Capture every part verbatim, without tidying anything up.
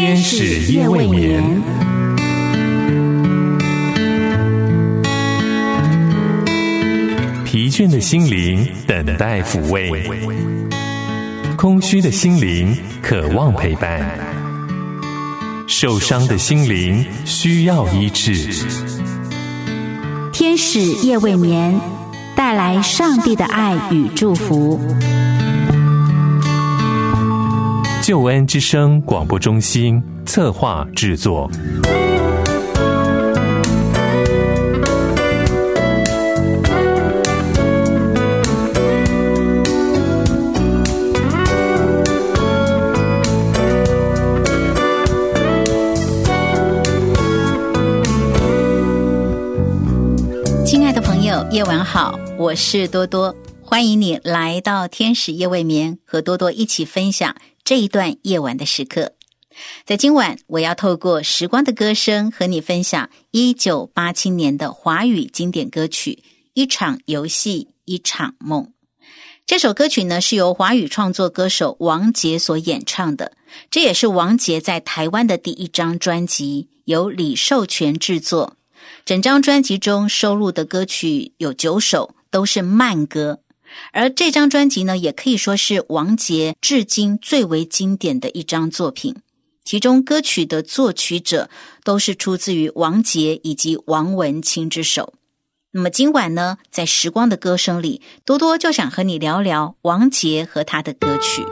天使夜未眠。疲倦的心灵等待抚慰，空虚的心灵渴望陪伴，受伤的心灵需要医治。 天使夜未眠，带来上帝的爱与祝福。 救恩之声广播中心策划制作。 亲爱的朋友，夜晚好，我是多多，欢迎你来到天使夜未眠，和多多一起分享这一段夜晚的时刻。在今晚，我要透过时光的歌声和你分享一九八七年的华语经典歌曲《一场游戏一场梦》。这首歌曲呢，是由华语创作歌手王杰所演唱的，这也是王杰在台湾的第一张专辑，由李寿全制作。整张专辑中收录的歌曲有九首，都是慢歌。而这张专辑呢，也可以说是王杰至今最为经典的一张作品。其中歌曲的作曲者都是出自于王杰以及王文清之手。那么今晚呢，在时光的歌声里，多多就想和你聊聊王杰和他的歌曲。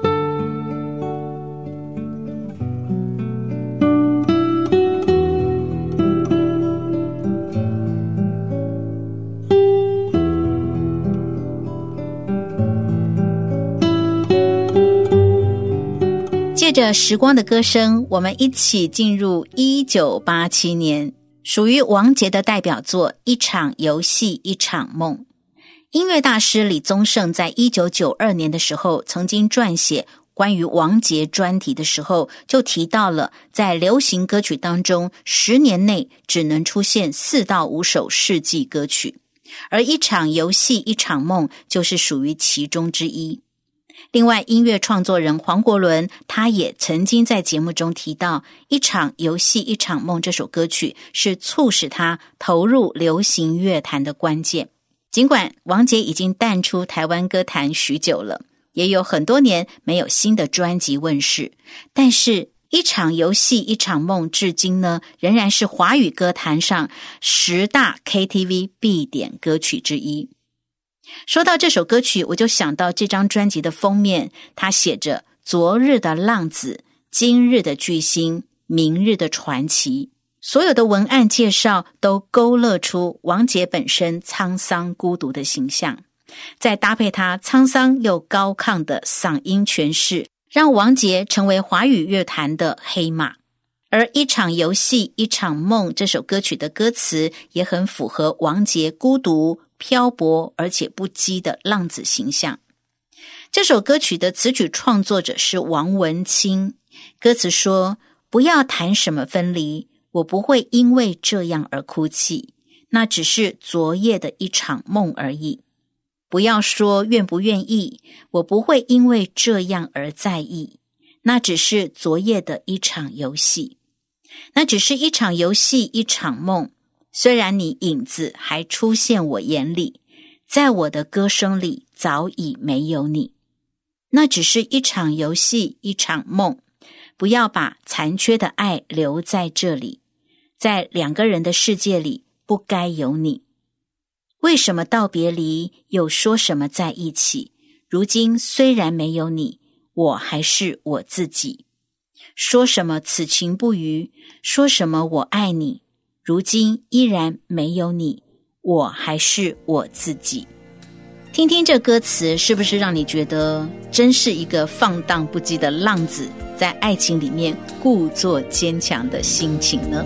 借着时光的歌声，我们一起进入一九八七年，属于王杰的代表作《一场游戏一场梦》。音乐大师李宗盛在一九九二年的时候，曾经撰写关于王杰专题的时候，就提到了在流行歌曲当中，十年内只能出现四到五首世纪歌曲，而《一场游戏一场梦》就是属于其中之一。另外，音乐创作人黄国伦他也曾经在节目中提到，《一场游戏一场梦》这首歌曲是促使他投入流行乐坛的关键。尽管王杰已经淡出台湾歌坛许久了，也有很多年没有新的专辑问世，但是《一场游戏一场梦》至今呢，仍然是华语歌坛上十大 K T V 必点歌曲之一。说到这首歌曲，我就想到这张专辑的封面，它写着昨日的浪子，今日的巨星，明日的传奇。所有的文案介绍都勾勒出王杰本身沧桑孤独的形象，再搭配他沧桑又高亢的嗓音诠释，让王杰成为华语乐坛的黑马。而一场游戏一场梦这首歌曲的歌词也很符合王杰孤独漂泊而且不羁的浪子形象。这首歌曲的词曲创作者是王文清，歌词说，不要谈什么分离，我不会因为这样而哭泣，那只是昨夜的一场梦而已。不要说愿不愿意，我不会因为这样而在意，那只是昨夜的一场游戏。那只是一场游戏一场梦，虽然你影子还出现我眼里，在我的歌声里早已没有你。那只是一场游戏一场梦，不要把残缺的爱留在这里，在两个人的世界里不该有你。为什么道别离，又说什么在一起？如今虽然没有你，我还是我自己。说什么此情不渝，说什么我爱你，如今依然没有你，我还是我自己。听听这歌词，是不是让你觉得真是一个放荡不羁的浪子，在爱情里面故作坚强的心情呢？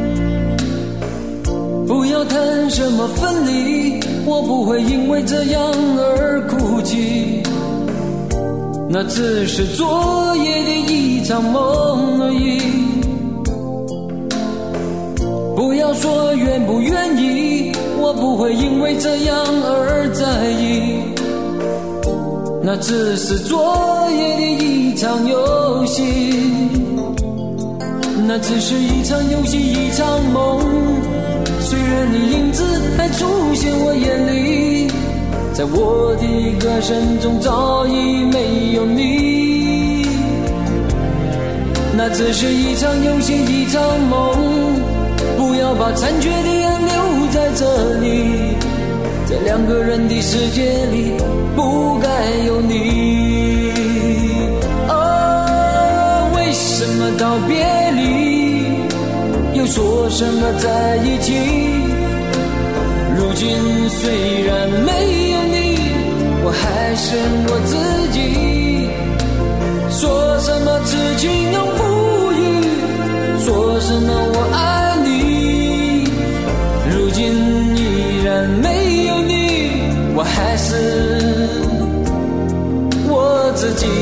不要谈什么分离，我不会因为这样而哭泣，那只是昨夜的一场梦而已。不要说愿不愿意，我不会因为这样而在意，那只是昨夜的一场游戏。 那只是一场游戏，一场梦。虽然你影子还出现我眼里，在我的歌声中早已没有你。那只是一场游戏，一场梦。不要把残缺的爱留在这里，在两个人的世界里不该有你。哦，为什么道别离又说什么在一起？如今虽然没有你，我还是我自己。说什么痴情永不渝，说什么我爱你，如今依然没有你，我还是我自己。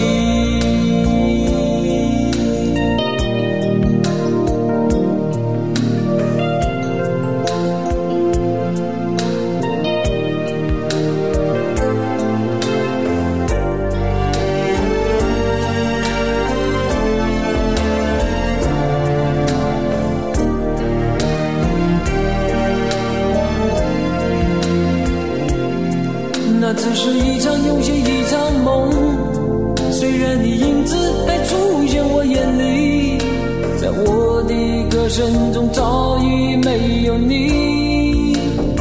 那只是一场游戏，一场梦。虽然你影子还出现我眼里，在我的歌声中早已没有你。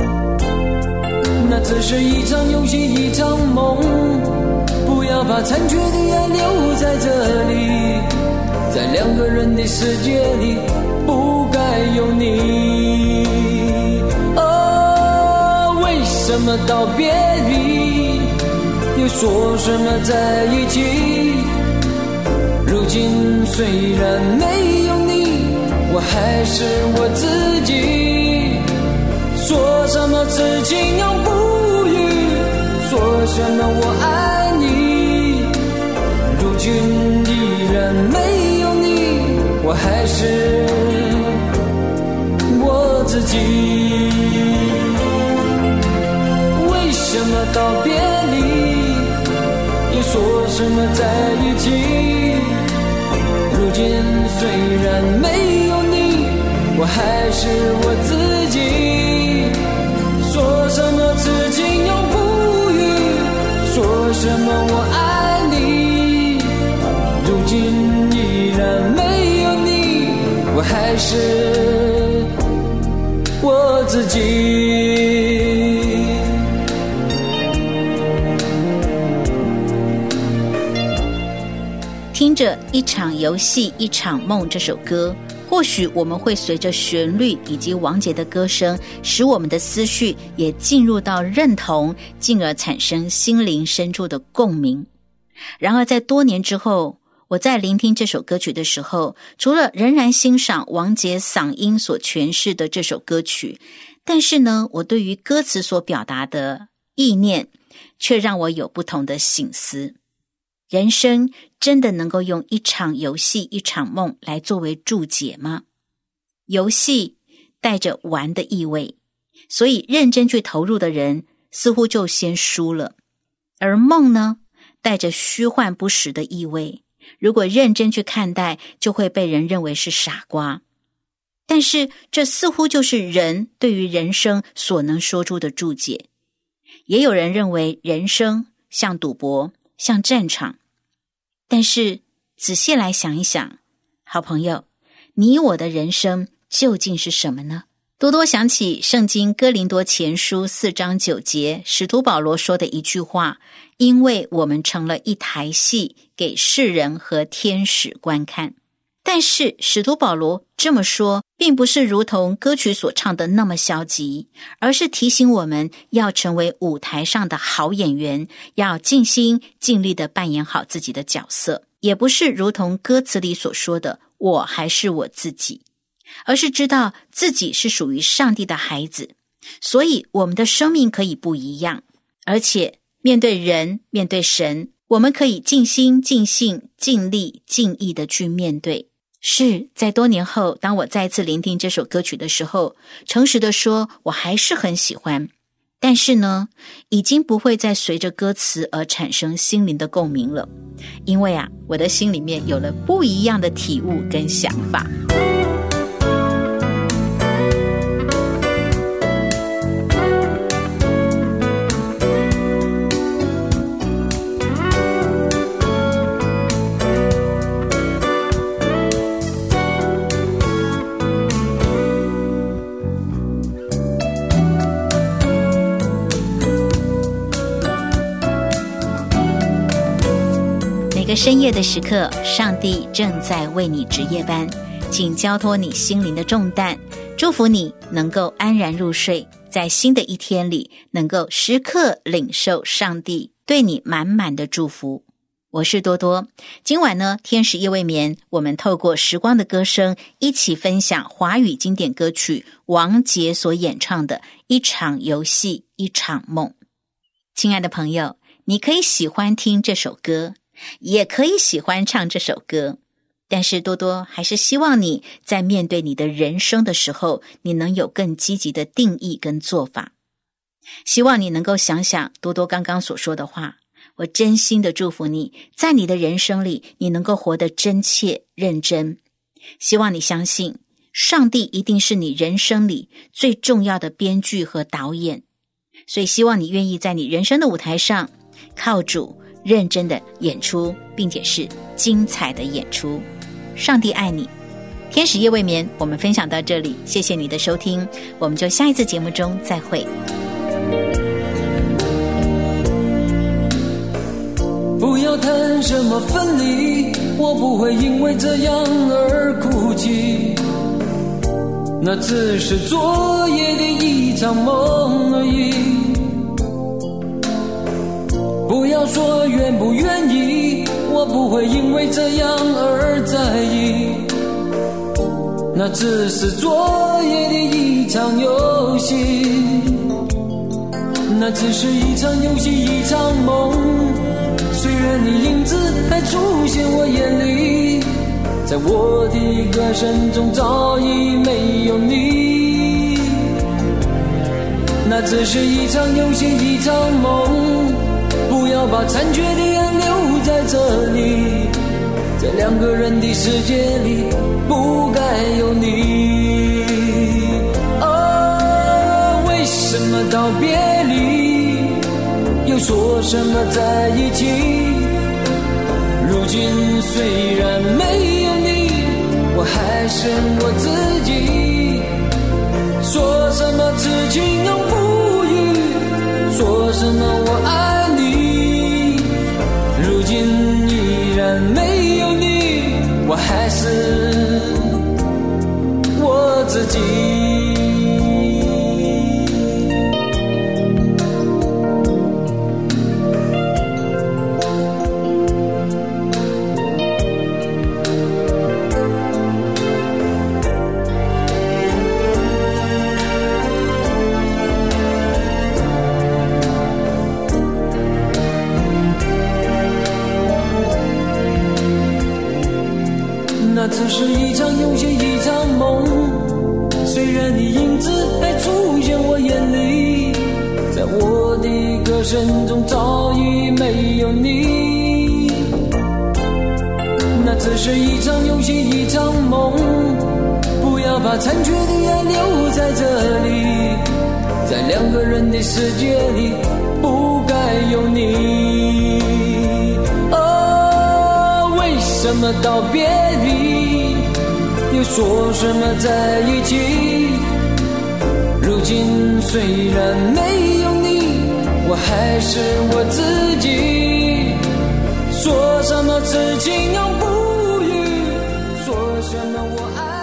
那只是一场游戏，一场梦。不要把残缺的爱留在这里，在两个人的世界里不该有你。哦，为什么道别离又说什么在一起？如今虽然没有你，我还是我自己。说什么痴情永不渝，说什么我爱你，如今依然没有你，我还是我自己。为什么道别离又说什么在一起？如今虽然没有你，我还是我自己。说什么痴情永不渝，说什么我爱你，如今依然没有你，我还是我自己。 听着一场游戏一场梦这首歌，或许我们会随着旋律以及王杰的歌声，使我们的思绪也进入到认同，进而产生心灵深处的共鸣。然而在多年之后，我在聆听这首歌曲的时候，除了仍然欣赏王杰嗓音所诠释的这首歌曲，但是呢，我对于歌词所表达的意念却让我有不同的省思。人生真的能够用一场游戏一场梦来作为注解吗？游戏带着玩的意味，所以认真去投入的人似乎就先输了。而梦呢，带着虚幻不实的意味，如果认真去看待，就会被人认为是傻瓜。但是这似乎就是人对于人生所能说出的注解。也有人认为人生像赌博，像战场。但是仔细来想一想，好朋友，你我的人生究竟是什么呢？多多想起圣经哥林多前书四章九节，使徒保罗说的一句话，因为我们成了一台戏，给世人和天使观看。但是使徒保罗这么说，并不是如同歌曲所唱的那么消极，而是提醒我们要成为舞台上的好演员，要尽心尽力地扮演好自己的角色。也不是如同歌词里所说的我还是我自己，而是知道自己是属于上帝的孩子，所以我们的生命可以不一样，而且面对人，面对神，我们可以尽心尽性尽力尽意地去面对。是在多年后，当我再次聆听这首歌曲的时候，诚实地说，我还是很喜欢，但是呢，已经不会再随着歌词而产生心灵的共鸣了，因为啊，我的心里面有了不一样的体悟跟想法。 深夜的时刻，上帝正在为你值夜班，请交托你心灵的重担，祝福你能够安然入睡，在新的一天里能够时刻领受上帝对你满满的祝福。我是多多，今晚呢，天使夜未眠，我们透过时光的歌声，一起分享华语经典歌曲王杰所演唱的一场游戏一场梦。亲爱的朋友，你可以喜欢听这首歌，也可以喜欢唱这首歌，但是多多还是希望你在面对你的人生的时候，你能有更积极的定义跟做法。希望你能够想想多多刚刚所说的话，我真心的祝福你，在你的人生里，你能够活得真切认真。希望你相信，上帝一定是你人生里最重要的编剧和导演，所以希望你愿意在你人生的舞台上，靠主认真的演出，并且是精彩的演出。上帝爱你。天使夜未眠，我们分享到这里，谢谢你的收听，我们就下一次节目中再会。 不要谈什么分离，我不会因为这样而哭泣，那只是昨夜的一场梦而已。不要说愿不愿意，我不会因为这样而在意，那只是昨夜的一场游戏，那只是一场游戏一场梦。虽然你影子还出现我眼里，在我的歌声中早已没有你，那只是一场游戏一场梦。不要把残缺的爱留在这里，在两个人的世界里不该有你。哦，为什么道别离，又说什么在一起？如今虽然没有你，我还是我自己。说什么痴情永不渝，说什么我爱你，如今依然没有你，我还是我自己。那只是一场游戏一场梦，虽然你影子还出现我眼里，在我的歌声中早已没有你，那只是一场游戏一场梦。不要把残缺的爱留在这里，在两个人的世界里不该有你。为什么道别离，又说什么在一起？如今虽然没有你，我还是我自己。说什么痴情永不渝，说什么我爱